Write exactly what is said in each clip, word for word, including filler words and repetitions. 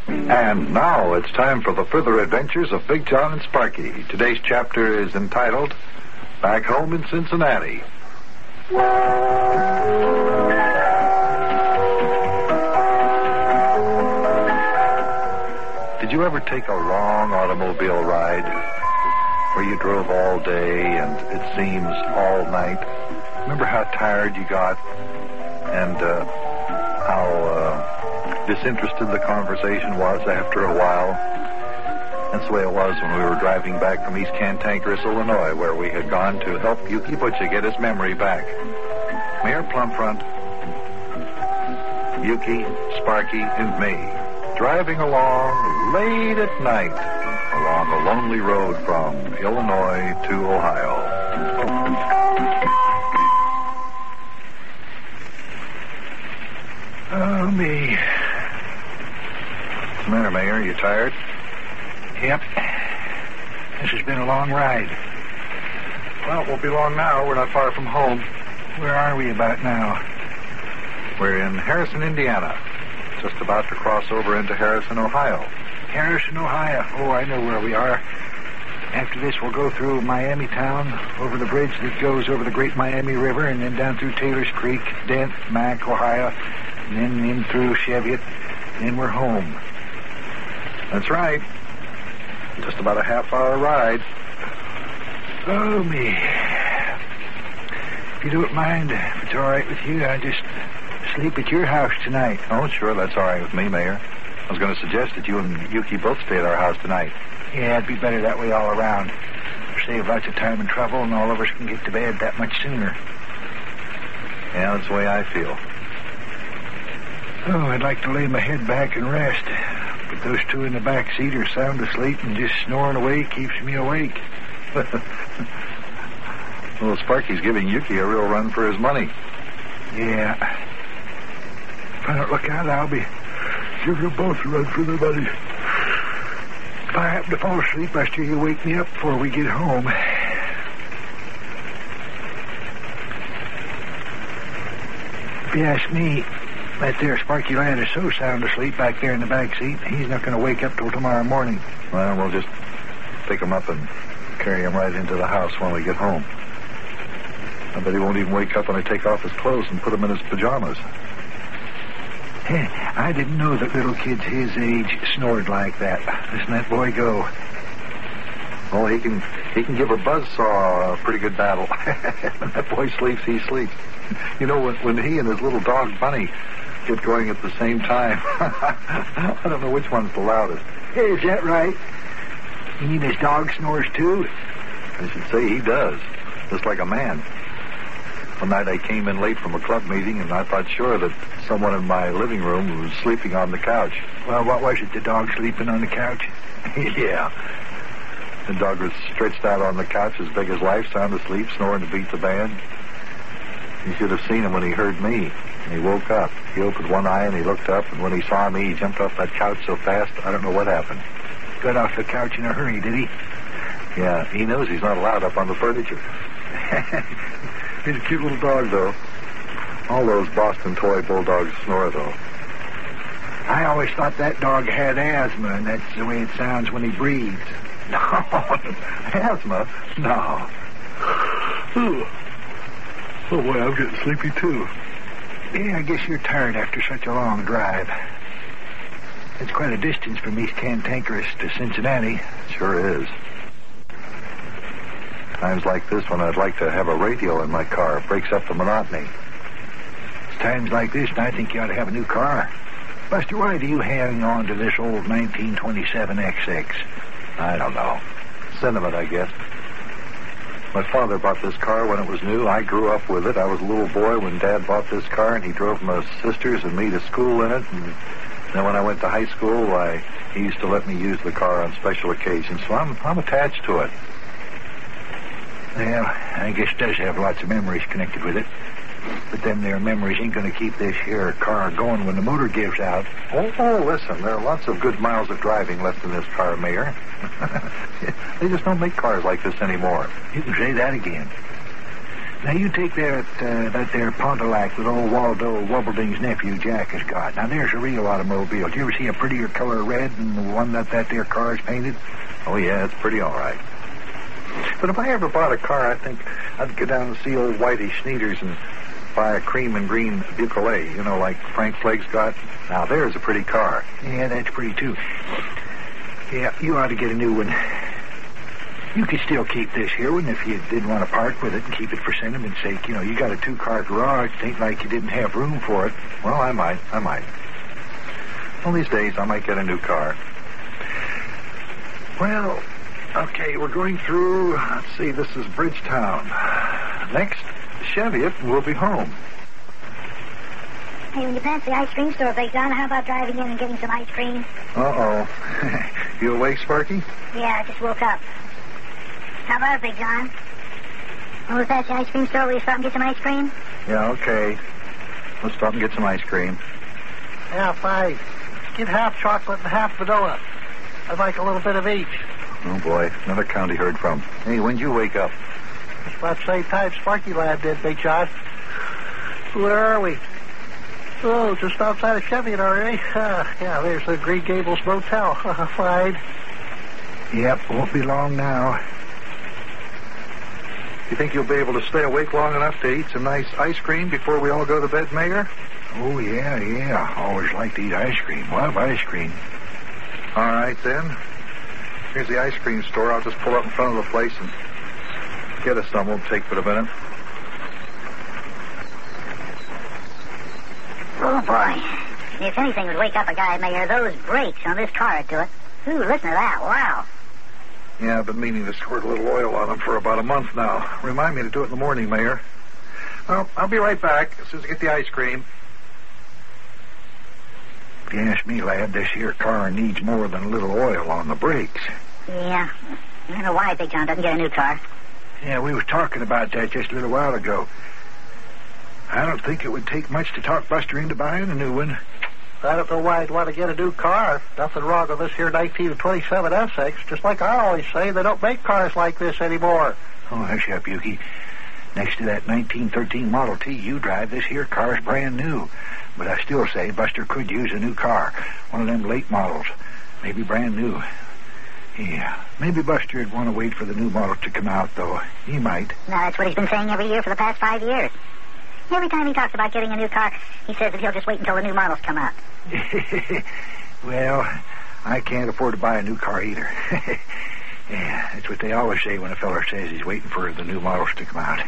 And now it's time for the further adventures of Big John and Sparky. Today's chapter is entitled Back Home in Cincinnati. Did you ever take a long automobile ride where you drove all day and it seems all night? Remember how tired you got and uh, how uh, disinterested the conversation was after a while? That's the way it was when we were driving back from East Cantankerous, Illinois, where we had gone to help Yuki Butcher get his memory back. Mayor Plumfront, Yuki, Sparky, and me, driving along late at night along a lonely road from Illinois to Ohio. Oh, me. What's the matter, Mayor? You tired? Yep. This has been a long ride. Well, it won't be long now. We're not far from home. Where are we about now? We're in Harrison, Indiana. Just about to cross over into Harrison, Ohio. Harrison, Ohio. Oh, I know where we are. After this, we'll go through Miami Town, over the bridge that goes over the Great Miami River, and then down through Taylor's Creek, Dent, Mac, Ohio, and then in through Cheviot, and then we're home. That's right. Just about a half-hour ride. Oh, me. If you don't mind, if it's all right with you, I'll just sleep at your house tonight. Oh, sure, that's all right with me, Mayor. I was going to suggest that you and Yuki both stay at our house tonight. Yeah, it'd be better that way all around. Save lots of time and trouble, and all of us can get to bed that much sooner. Yeah, that's the way I feel. Oh, I'd like to lay my head back and rest. But those two in the back seat are sound asleep, and just snoring away keeps me awake. Well, Sparky's giving Yuki a real run for his money. Yeah. If I don't look out, I'll be giving them both a run for their money. If I happen to fall asleep, I sure you wake me up before we get home. If you ask me, that there Sparky lad is so sound asleep back there in the back seat, he's not going to wake up till tomorrow morning. Well, we'll just pick him up and carry him right into the house when we get home. I bet he won't even wake up when I take off his clothes and put him in his pajamas. Hey, I didn't know that little kids his age snored like that. Listen that boy go. Oh, he can he can give a buzzsaw a pretty good battle. When that boy sleeps, he sleeps. You know, when, when he and his little dog Bunny get going at the same time, I don't know which one's the loudest. Hey, is that right? You mean his dog snores too? I should say he does, just like a man. One night I came in late from a club meeting, and I thought sure that someone in my living room was sleeping on the couch. Well, what was it, the dog sleeping on the couch? Yeah. The dog was stretched out on the couch as big as life, sound asleep, snoring to beat the band. You should have seen him when he heard me. And he woke up. He opened one eye and he looked up, and when he saw me, he jumped off that couch so fast, I don't know what happened. Got off the couch in a hurry, did he? Yeah, he knows he's not allowed up on the furniture. He's a cute little dog, though. All those Boston toy bulldogs snore, though. I always thought that dog had asthma, and that's the way it sounds when he breathes. No, asthma? No. Oh, oh boy, I'm getting sleepy, too. Yeah, I guess you're tired after such a long drive. It's quite a distance from East Cantankerous to Cincinnati. Sure is. Times like this when I'd like to have a radio in my car. It breaks up the monotony. It's times like this, and I think you ought to have a new car. Buster, why do you hang on to this old nineteen twenty-seven X X? I don't know. Sentiment, I guess. My father bought this car when it was new. I grew up with it. I was a little boy when Dad bought this car, and he drove my sisters and me to school in it. And then when I went to high school, I, he used to let me use the car on special occasions, so I'm, I'm attached to it. Well, I guess it does have lots of memories connected with it. But them there memories ain't going to keep this here car going when the motor gives out. Oh, oh, listen, there are lots of good miles of driving left in this car, Mayor. They just don't make cars like this anymore. You can say that again. Now, you take that, uh, that there Pontiac that old Waldo Wubbelding's nephew Jack has got. Now, there's a real automobile. Do you ever see a prettier color red than the one that that there car's painted? Oh, yeah, it's pretty all right. But if I ever bought a car, I think I'd go down and see old Whitey Schneiders and buy a cream and green Bucolet, you know, like Frank Flake's got. Now, there's a pretty car. Yeah, that's pretty, too. Yeah, you ought to get a new one. You could still keep this here one if you did want to park with it and keep it for sentiment's sake. You know, you got a two-car garage. It ain't like you didn't have room for it. Well, I might. I might. One of these days, I might get a new car. Well, okay, we're going through, let's see, this is Bridgetown. Next, Cheviot, and we'll be home. Hey, when you pass the ice cream store, Big John, how about driving in and getting some ice cream? Uh-oh. You awake, Sparky? Yeah, I just woke up. How about it, Big John? When we pass the ice cream store, will you stop and get some ice cream? Yeah, okay. Let's stop and get some ice cream. Yeah, fine. Get half chocolate and half vanilla. I'd like a little bit of each. Oh, boy. Another county heard from. Hey, when'd you wake up? It's about the same time Sparky Lad did, Big John. Where are we? Oh, just outside of Cheviot already. Uh, yeah, there's the Green Gables Motel. Fine. Yep, won't be long now. You think you'll be able to stay awake long enough to eat some nice ice cream before we all go to bed, Mayor? Oh, yeah, yeah. Always like to eat ice cream. Love ice cream. All right, then. Here's the ice cream store. I'll just pull up in front of the place and get us some. Won't take but a minute. Oh, boy. If anything would wake up a guy, Mayor, those brakes on this car would do it. Ooh, listen to that. Wow. Yeah, I've been meaning to squirt a little oil on them for about a month now. Remind me to do it in the morning, Mayor. Well, I'll be right back as soon as I get the ice cream. If you ask me, lad, this here car needs more than a little oil on the brakes. Yeah. I don't know why Big John doesn't get a new car. Yeah, we was talking about that just a little while ago. I don't think it would take much to talk Buster into buying a new one. I don't know why I'd want to get a new car. Nothing wrong with this here nineteen twenty-seven Essex. Just like I always say, they don't make cars like this anymore. Oh, hush up, Yukie. Next to that nineteen thirteen Model T you drive, this here car's brand new. But I still say Buster could use a new car. One of them late models. Maybe brand new. Yeah, maybe Buster would want to wait for the new model to come out, though. He might. No, that's what he's been saying every year for the past five years. Every time he talks about getting a new car, he says that he'll just wait until the new models come out. Well, I can't afford to buy a new car either. Yeah, that's what they always say when a feller says he's waiting for the new models to come out.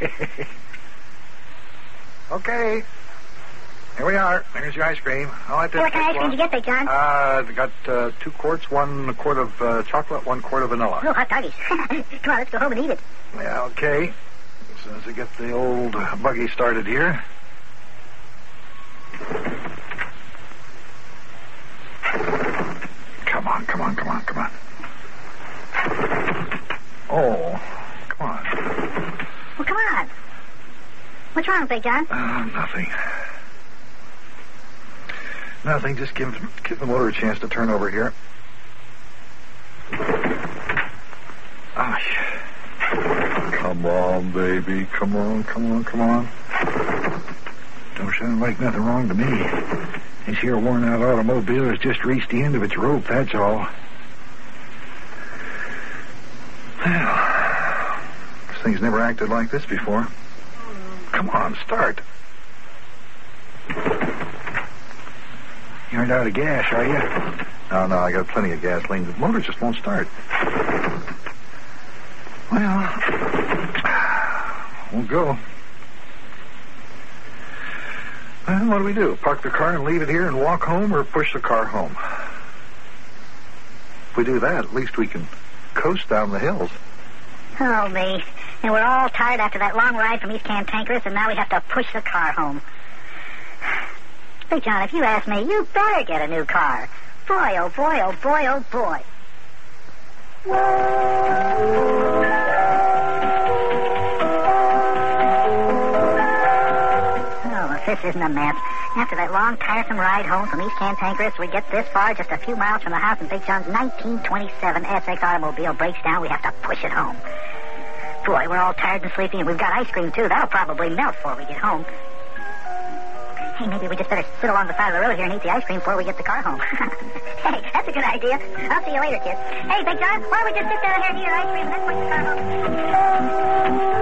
Okay. Here we are. There's your ice cream. I'll let Hey, what kind of ice cream did you get, Big John? Uh, I got uh, two quarts, one quart of uh, chocolate, one quart of vanilla. Oh, hot doggies. Come on, let's go home and eat it. Yeah, okay. As soon as I get the old buggy started here. Come on, come on, come on, come on. Oh, come on. Well, come on. What's wrong, Big John? Uh, nothing. Nothing. Just give, give the motor a chance to turn over here. Ah, yeah. Come on, baby. Come on, come on, come on. Don't sound like nothing wrong to me. This here worn-out automobile has just reached the end of its rope, that's all. Well, this thing's never acted like this before. Come on, start. You aren't out of gas, are you? No, no, I got plenty of gasoline. The motor just won't start. Well, won't go. Well, what do we do? Park the car and leave it here and walk home, or push the car home? If we do that, at least we can coast down the hills. Oh, me. And we're all tired after that long ride from East Cantankerous, and now we have to push the car home. Big John, if you ask me, you better get a new car. Boy, oh boy, oh boy, oh boy. Oh, if this isn't a mess. After that long, tiresome ride home from East Cantankerous, we get this far, just a few miles from the house, and Big John's nineteen twenty-seven S X automobile breaks down. We have to push it home. Boy, we're all tired and sleepy, and we've got ice cream, too. That'll probably melt before we get home. Hey, maybe we just better sit along the side of the road here and eat the ice cream before we get the car home. Hey, that's a good idea. I'll see you later, kids. Hey, Big John, why don't we just sit down here and eat our ice cream and then push the car home?